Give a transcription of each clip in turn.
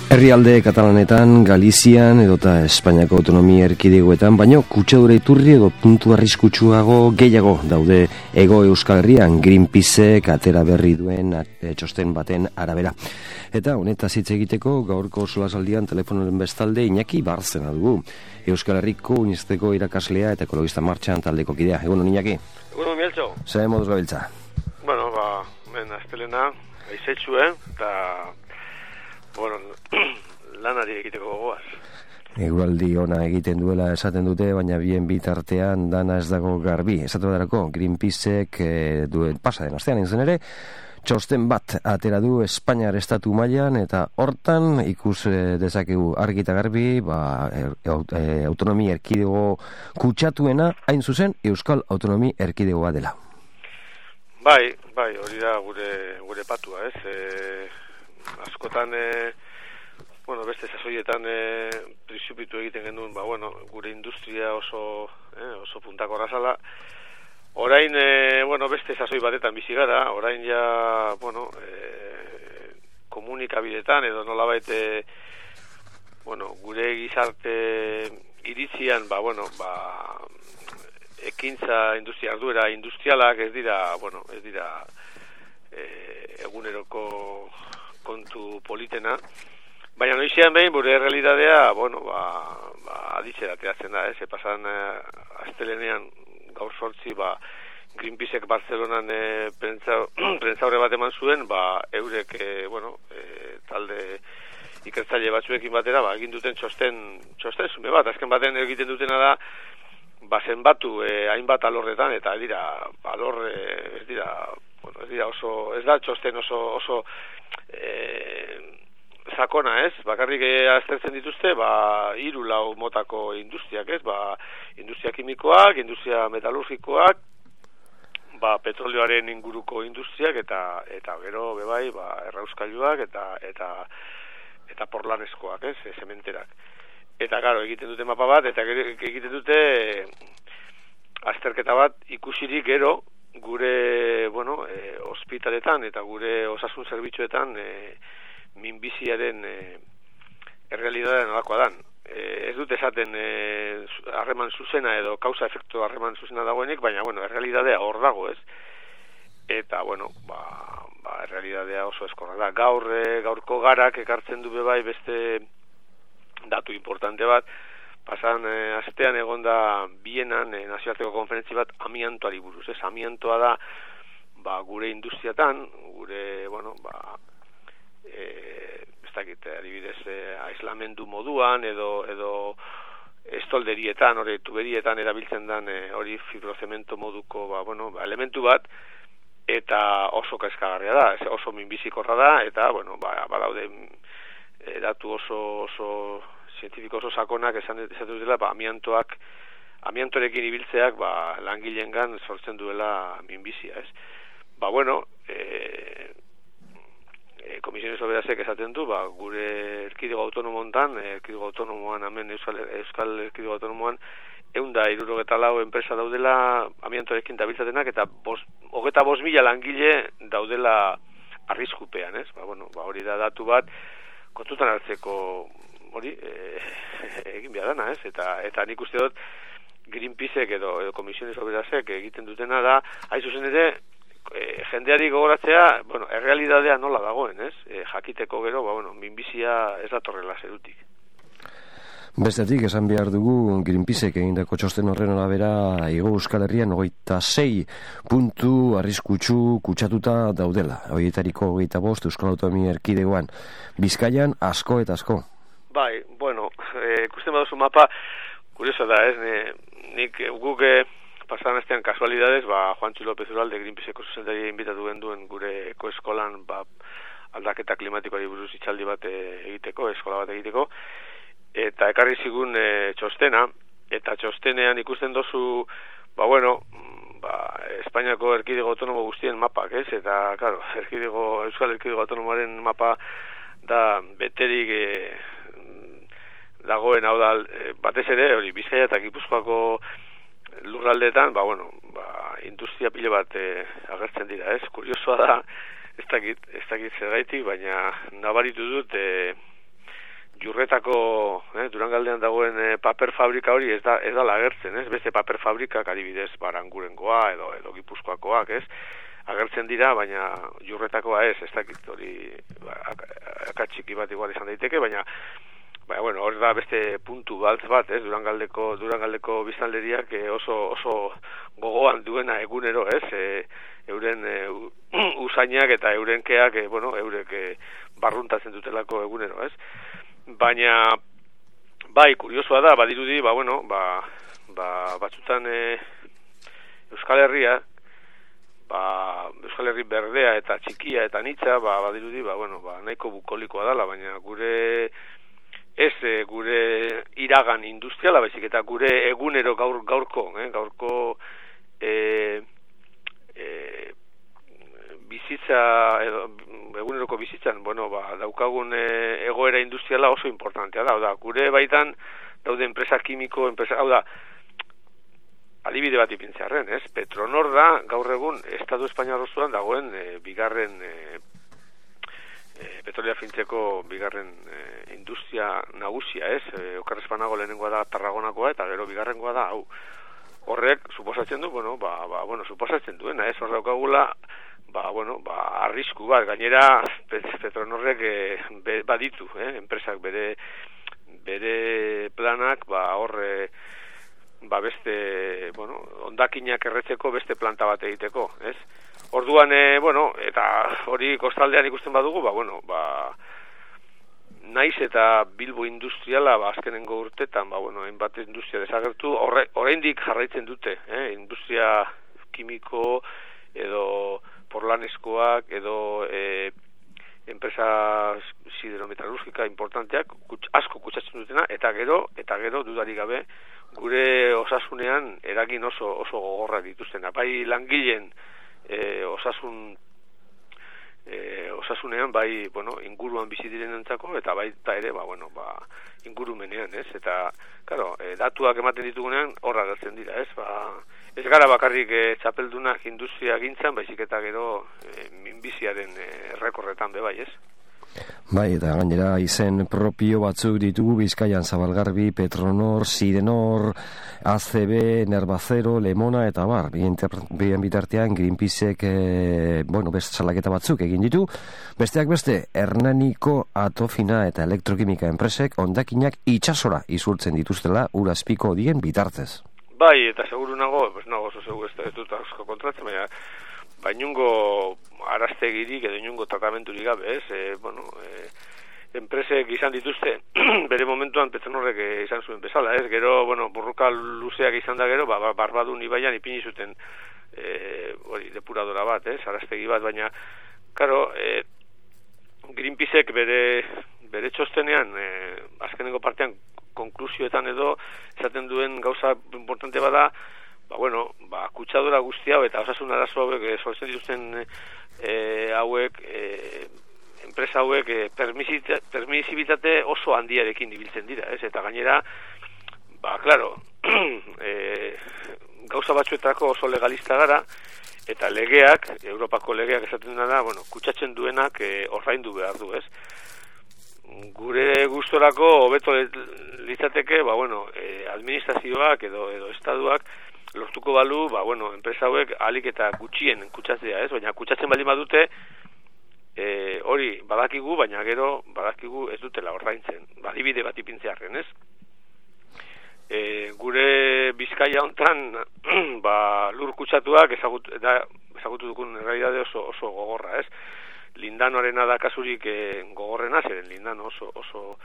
Herrialde Katalanetan, Galizian edota Espainiako autonomia erkidegoetan, baino kutsadura iturri edo puntu arriskutsuago gehiago daude Hego Euskal Herrian Greenpeacek atera berri duen txosten baten arabera. Eta honetaz hitz egiteko gaurko solasaldian telefonoren bestalde Iñaki Barzena dugu. Euskal Herriko Unisteko irakaslea eta ekologista martxan taldeko kidea. Egunon Iñaki. Egunon Mieltxo. Zer moduz gabiltza? Bueno, men astelena, aizetxu, eta bueno, lanari egiteko gogoaz. Eguraldi ona egiten duela esaten dute, baina bien bitartean dana ez dago garbi. Esatu badarako, Greenpeacek duen pasa den astean inzen ere, txosten bat atera du Espainiar estatu mailan eta hortan ikus dezakegu argi eta garbi, autonomia erkidego kutsatuena hain zuzen Euskal Autonomia Erkidegoa dela. Bai, hori da gure patua, ez? Askotan, beste sasoietan prinsipiotu egiten genuen, gure industria oso puntakorra zala. Orain, beste sasoi batetan bizi gara, orain ja, komunikabidetan edo nolabait, gure gizarte iritzian, ekintza industria arduera industrialak ez dira eguneroko kontu politena, baina noizean behin gure realidadea, aditzera ateratzen da, pasan astelenean gaur 8 Greenpeacek Barcelonan prentzaurre bat eman zuen, eurek talde ikertzaile batzuekin batera, egin duten txosten zume bat, azken baten egiten dutena da, zenbatu hainbat alorretan, eta ez da txosten oso sakona, ez? Bakarrik aztertzen dituzte, 3-4 motako industriak, ez? Industria kimikoak, industria metalurgikoak, petrolioaren inguruko industriak, eta gero, bebai, errauskailuak, eta porlaneskoak, ez? Zementerak. Eta, garo, egiten dute mapa bat, eta egiten dute azterketa bat ikusirik gero gure, ospitaletan eta gure osasun zerbitzuetan minbiziaren errealitatea nolakoa dan. Ez dut esaten harreman zuzena edo kausa-efektu harreman zuzena dagoenik, baina, errealitatea hor dago, ez? Eta, errealitatea oso eskorra da. Gaurko garak ekartzen du bebai beste datu importante bat, pasan astean egonda Bienan nazioarteko konferentzi bat amiantoari buruz, ez? Amiantoa da gure industriatan, gure, ez dakit, adibidez, aislamendu moduan edo estolderietan, tuberietan erabiltzen den hori fibrozemento moduko elementu bat, eta oso kezkagarria da, oso minbizikorra da, eta badaude datu oso zientifiko oso sakonak esan dutela, amiantorekin ibiltzeak langileengan sortzen duela minbizia, ez? Komisiones Oberasek esaten du, gure erkidego autonomoan, hemen Euskal Erkidego Autonomoan, 164 enpresa daudela amiantorekin dabiltzatenak, eta 25.000 langile daudela arriskupean, ez? Hori da datu bat, kontutan hartzeko hori egin behar dana, ez? Eta nik uste dut Greenpeacek edo Komisiones Oberasek egiten dutena da, hain zuzen ere, jendeari gogoratzea, errealitatea nola dagoen, ez? Jakiteko gero, minbizia ez datorrela zerutik. Bestetik, esan behar dugu Greenpeacek egindako txosten horren arabera Hego Euskal Herrian 26 puntu arriskutsu kutsatuta daudela. Horietariko 25 Euskal Autonomia Erkidegoan. Bizkaian asko eta asko. Bai, ikusten baduzu mapa, kurioso da, ez? Guk pasadan astean kasualidades, Juantxu López Uralde Greenpeaceko zuzendari inbitatu genduen gure ekoeskolan aldaketa klimatikoari buruz hitzaldi bat egiteko, eskola bat egiteko, eta ekarri zigun txostena, eta txostenean ikusten dozu, Espainiako erkidego autonomo guztien mapak, ez? Eta, claro, Euskal Erkidego Autonomoaren mapa da beterik dagoen, hau da, batez ere, hori, Bizkaia eta Gipuzkoako lurraldeetan, industria pile bat agertzen dira, ez? Kuriosoa da, ez dakit zergaitik, baina nabaritu dut Jurretako, Durangaldean dagoen paper fabrika hori ez da agertzen, ez? Beste paper fabrikak adibidez Barangurengoa edo Gipuzkoakoak, ez? Agertzen dira, baina Jurretakoa ez dakit hori akatxiki bat igual izan daiteke, baina bueno, hori da beste puntu baltz bat, ez? Durangaldeko biztanleriak oso gogoan duena egunero, ez? Euren usainak eta eurenkeak, eurek barruntatzen dutelako egunero, ez? Baina, bai, kuriosoa da, badirudi, batzutan Euskal Herria, Euskal Herri berdea eta txikia eta nitza, badirudi, nahiko bukolikoa dela, baina gure iragan industriala, baizik eta gure egunero gaurko bizitza eguneroko bizitzan, daukagun egoera industriala oso importantea da. Gure baitan daude enpresa kimiko, adibide bat ipintzearren, ez? Petronor da gaur egun Estatu Espainiar osoan dagoen bigarren petrolia fintzeko bigarren industria nagusia, ez? Okerrezpanago lehenengoa da Tarragonakoa eta gero bigarrengoa da hau. Horrek suposatzen du, suposatzen duena, ez? Hor daukagula arrisku bat, gainera Petronorrek baditu, enpresak bere planak, beste, hondakinak erretzeko beste planta bat egiteko, ez? Orduan, eta hori kostaldean ikusten badugu, naiz eta Bilbo industriala, azkenengo urtetan, hainbat industria desagertu, oraindik jarraitzen dute, industria kimiko edo porlaneskoak edo enpresa siderometalurgika importanteak asko kutsatzen dutena, eta gero dudarik gabe gure osasunean eragin oso gogorrak dituztena. Bai langileen osasunean, bai inguruan bizi direnentzako, eta baita ere ingurumenean, ez? Eta datuak ematen ditugunean horra agertzen dira, ez? Ez gara bakarrik txapeldunak industria gintzan, baizik eta gero minbiziaren errekorretan bai, ez? Bai, eta gainera izen propio batzuk ditugu Bizkaian: Zabalgarbi, Petronor, Sidenor, ACB, Nervacero, Lemona eta bar. Bien bitartean Greenpeacek beste salaketa batzuk egin ditu. Besteak beste, Hernaniko Atofina eta Elektrokimika enpresek hondakinak itsasora isurtzen dituztela ur azpiko dien bitartez. Bai, eta seguru nago oso seguru ez dut asko kontratzen, bainungo araztegirik edo inungo tratamenturik gabe, ez? Enpresek izan dituzte bere momentuan Petronorrek izan zuen bezala, ez? Gero, burruka luzeak izan da gero, Barbadun ibaian ipini zuten depuradora bat, ez? Araztegi bat, baina, Greenpeacek bere txostenean, azkenengo partean, konklusioetan edo esaten duen gauza importante bada, kutsadura guzti hau eta osasun arazo hauek sortzen dituzten enpresa hauek permisibitate oso handiarekin ibiltzen dira, ez? Eta gainera, gauza batzuetako oso legalista gara, eta legeak, Europako legeak esaten dena da, kutsatzen duenak ordaindu behar du, ez? Gure gustorako hobeto litzateke, administrazioak edo estatuak lortuko balu, enpresa hauek ahalik eta gutxien kutsatzea, ez? Baina kutsatzen baldin badute, hori badakigu, baina gero badakigu ez dutela ordaintzen. Adibide bat ipintzearren, ez? Gure Bizkaia hontan, lur kutsatuak ezagutu dukun errealidade oso gogorra, ez? Lindanoarena da kasurik gogorrena, zeren Lindano oso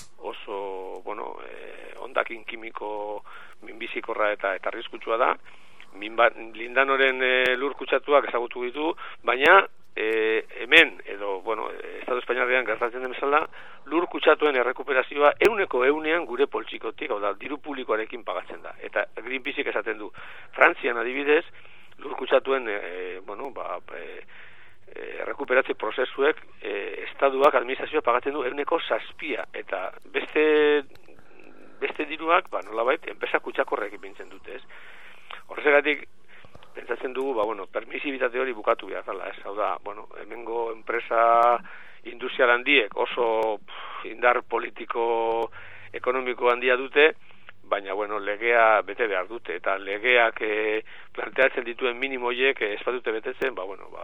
hondakin kimiko minbizikorra eta arriskutsua da. Lindanoren lur kutsatuak ezagutu ditu, baina hemen, edo, Estatu Espainiarrean gertatzen den bezala, lur kutsatuen errekuperazioa 100% gure poltsikotik, diru publikoarekin pagatzen da. Eta Greenpeacek esaten du, Frantzian adibidez, lur kutsatuen errekuperatze prozesuek estatuak, administrazioa pagatzen du 7%, eta beste diruak, nolabait, enpresa kutsakorrek ipintzen dute, ez? Horregatik, pentsatzen dugu, permisibitate hori bukatu behar dela, ez? Hau da, hemengo enpresa industrial handiek oso indar politiko ekonomiko handia dute, baina bueno, legea bete behar dute, eta legeak planteatzen dituen minimoiek ez badute betetzen,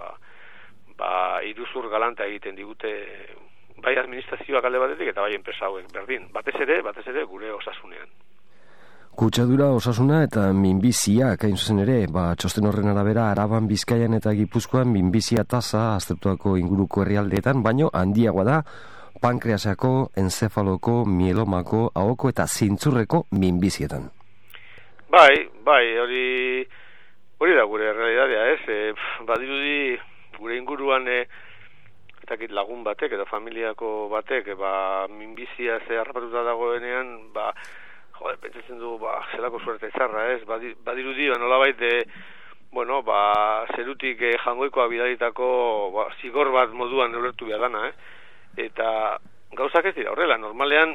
iruzur galanta egiten digute bai administrazioak alde batetik eta bai enpresa hauek berdin, batez ere gure osasunean. Kutsadura, osasuna eta minbiziak hain zuzen ere, txosten horren arabera Araban, Bizkaian eta Gipuzkoan minbizia tasa aztertuako inguruko herrialdeetan, baino handiagoa da pankreasako, enzefaloko, mielomako, ahoko eta zintzurreko minbizietan. Bai, hori da gure realidadea, ez? Badirudi gure inguruan lagun batek edo familiako batek minbizia ze harrapatuta dagoenean, pentsatzen du, zelako suerte txarra, ez? Badirudi, nolabait, zerutik jangoikoa bidalitako zigor bat moduan ulertu behar dana, eta gauzak ez dira horrela, normalean,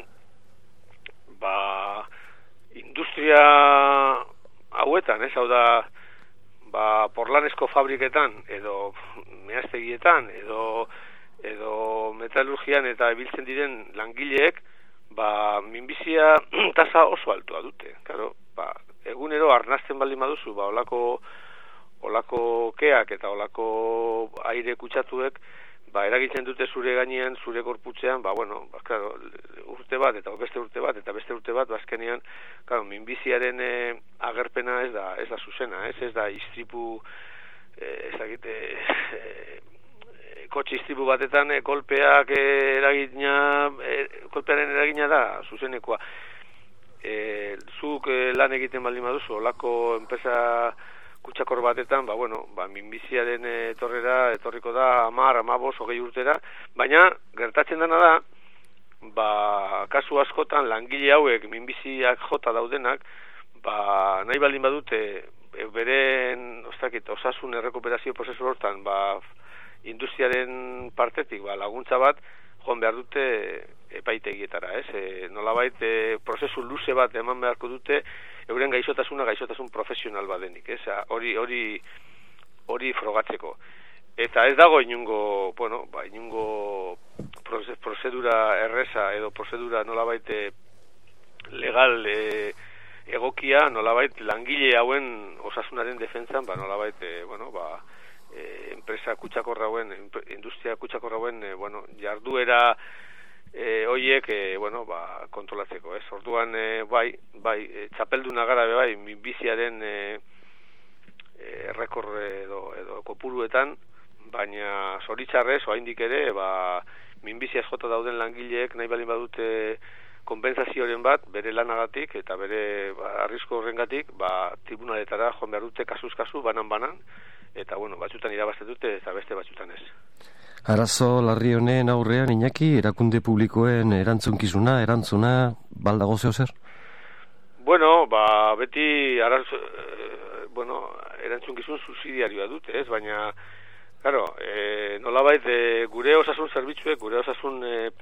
industria hauetan, ez? Hau da, porlanezko fabriketan, edo mehaztegietan, edo metalurgian eta biltzen diren langileek, minbizia tasa oso altua dute. Claro, egunero arnasten baldin baduzu, olako keak eta olako aire kutsatuek, eragitzen dute zure gainean, zure korputzean, claro, urte bat eta beste urte bat eta beste urte bat, azkenean, claro, minbiziaren agerpena ez da zuzena, ez da istripu, kotxe istripu batetan kolpearen eragina da zuzenekoa. Zuk lan egiten baldin baduzu, olako enpresa kutsakor batetan, minbiziaren etorriko da 10, 15, 20 urtera, baina gertatzen dena da, kasu askotan langile hauek minbiziak jota daudenak, nahi baldin badute beren osasun errekuperazio prozesu hortan, industriaren partetik laguntza bat joan behar dute epaitegietara, ez? Nolabait prozesu luze bat eman beharko dute euren gaixotasun profesional badenik, ez? Hori frogatzeko. Eta ez dago inungo prozedura erreza edo prozedura nolabait legal egokia, nolabait langile hauen osasunaren defentsan, nolabait enpresa kutsakorra hauen, industria kutsakorra hauen, jarduera horiek, kontrolatzeko, ez? Orduan, txapelduna gara, minbiziaren errekor edo kopuruetan, baina zoritxarrez, oraindik ere, minbiziaz jota dauden langileek nahi baldin badute konpentsazioren bat, bere lanagatik eta bere arrisku horrengatik, tribunaletara joan behar dute kasuz kasu, banan, eta batzutan irabazten dute eta beste batzutan ez. Arazo larri honen aurrean, Iñaki, erakunde publikoen erantzuna baldago zeo zer? Beti erantzunkizun subsidiarioa dute, ez? Baina, claro, nolabait gure osasun zerbitzuek, gure osasun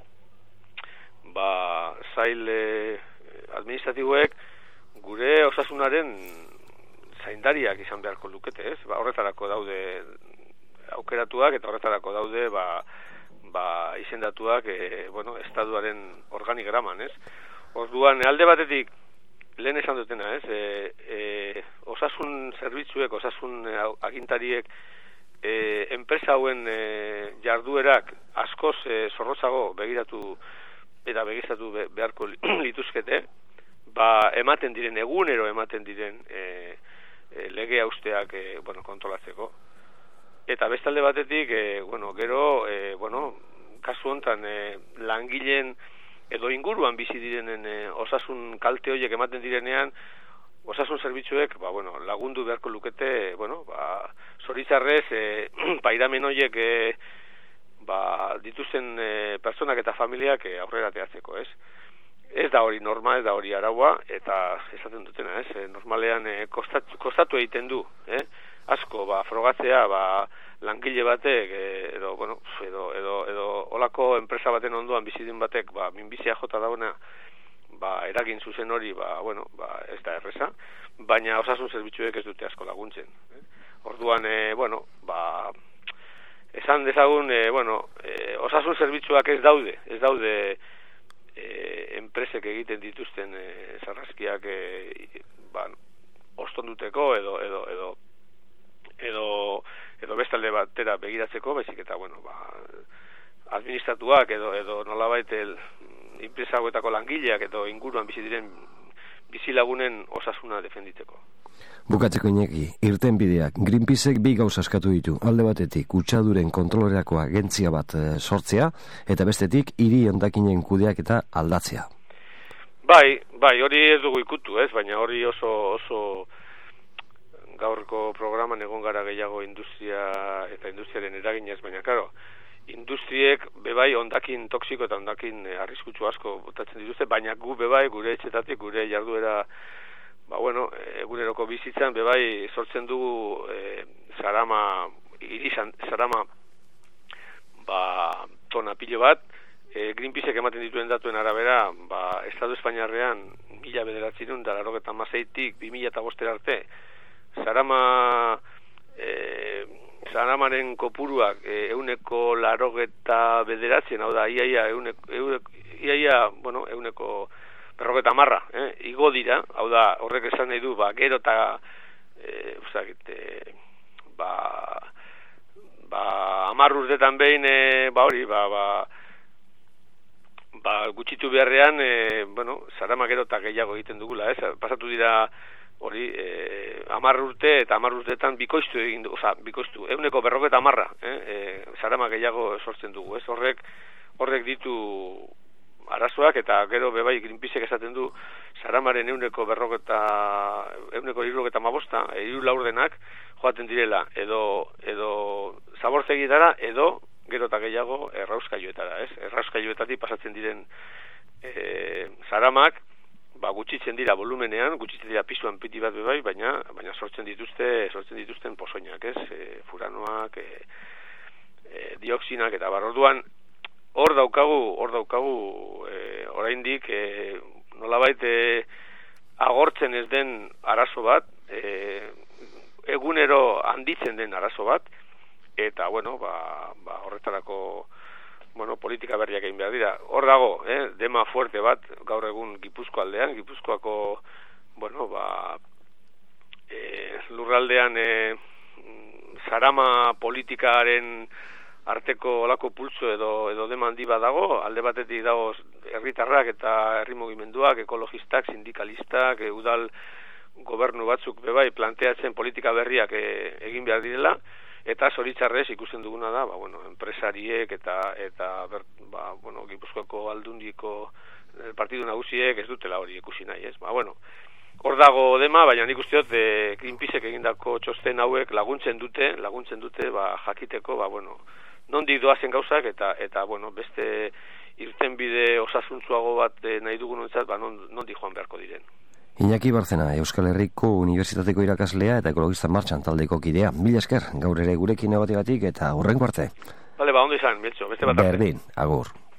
zail administratiboek, gure osasunaren zaindariak izan beharko lukete, ez? Horretarako daude aukeratuak eta horretarako daude izendatuak estatuaren organigraman, ez? Orduan, alde batetik lehen esan dutena, ez? Osasun zerbitzuek, osasun agintariek enpresa hauen jarduerak askoz zorrotzago begiratu beharko lituzkete, egunero ematen diren lege hausteak kontrolatzeko. Eta bestalde batetik, gero, kasu hontan langileen edo inguruan bizi direnen osasun kalte horiek ematen direnean, osasun zerbitzuek, lagundu beharko lukete, zoritxarrez, pairamen horiek dituzten pertsonak eta familiak aurrera ateratzeko, ez? Ez da hori norma, ez da hori araua, eta esaten dutena, ez? Normalean kostatu egiten du, asko, frogatzea, langile batek, edo olako enpresa baten ondoan bizidin batek, minbizia jota dauna, eragin zuzen hori, ez da erreza, baina osasun zerbitzuek ez dute asko laguntzen. Orduan, esan dezagun, osasun zerbitzuak ez daude enpresek egiten dituzten sarraskiak ostonduteko edo bestalde batera begiratzeko, baizik eta, administratuak edo nolabait enpresa hauetako langileak edo inguruan bizi diren bizilagunen osasuna defenditzeko. Bukatzeko Iñaki, irtenbideak Greenpeacek bi gauza eskatu ditu. Alde batetik, kutsaduren kontrolerako agentzia bat sortzea, eta bestetik, hiri hondakinen kudeaketa aldatzea. Bai, hori ez dugu ikutu, baina hori oso gaurko programan egon gara gehiago industria eta industriaren eraginez, baina karo, industriek bebai hondakin toksiko eta hondakin arriskutsu asko botatzen dituzte, baina gu bebai gure etxetatik, gure jarduera eguneroko bizitzan bebai sortzen dugu zarama tona pilo bat. Greenpeacek ematen dituen datuen arabera, Estatu Espainiarrean 1996tik 2005 arte zaramaren kopuruak 189, hau da, iaia 150, igo dira, hau da, horrek esan nahi du, gero eta amar urtetan behin, gutxitu beharrean, zarama gero eta gehiago egiten dugula, pasatu dira hori, 10 urte eta 10 urteetan bikoiztu egin du, 150, zarama gehiago sortzen dugu, horrek ditu arazoak, eta gero bebai Greenpeacek esaten du zaramaren 175, hiru laurdenak joaten direla, edo zabortegitara, edo gero eta gehiago errauskailuetara, errauskailuetatik pasatzen diren zaramak, gutxitzen dira volumenean, gutxitzen dira pisuan piti bat bebai, baina sortzen dituzten pozoinak, furanoak, dioxinak eta barorduan, hor daukagu oraindik nolabait agortzen ez den arazo bat, egunero handitzen den arazo bat, eta horretarako politika berriak egin behar dira. Hor dago, dema fuerte bat gaur egun Gipuzkoa aldean, Gipuzkoako lurraldean zarama politikaren arteko olako pulso edo dema handi bat dago, alde batetik dago herritarrak eta herri mugimenduak, ekologistak, sindikalistak, udal gobernu batzuk bebai planteatzen politika berriak egin behar direla, eta zoritxarrez ikusten duguna da, enpresariek eta Gipuzkoako aldundiko partidu nagusiek ez dutela hori ikusi nahi, hor dago dema, baina nik uste dut Greenpeacek egindako txosten hauek laguntzen dute jakiteko, nondik doazen gauzak eta beste irtenbide osasuntzuago bat nahi dugunontzat, nondik joan beharko diren. Iñaki Barzena, Euskal Herriko Unibertsitateko irakaslea eta Ekologista Martxan taldeko kidea. Mila esker, gaur ere gurekin egotegatik eta hurrengo arte. Bale, ondo izan, Meltxo, beste bat arte. Berdin, agur.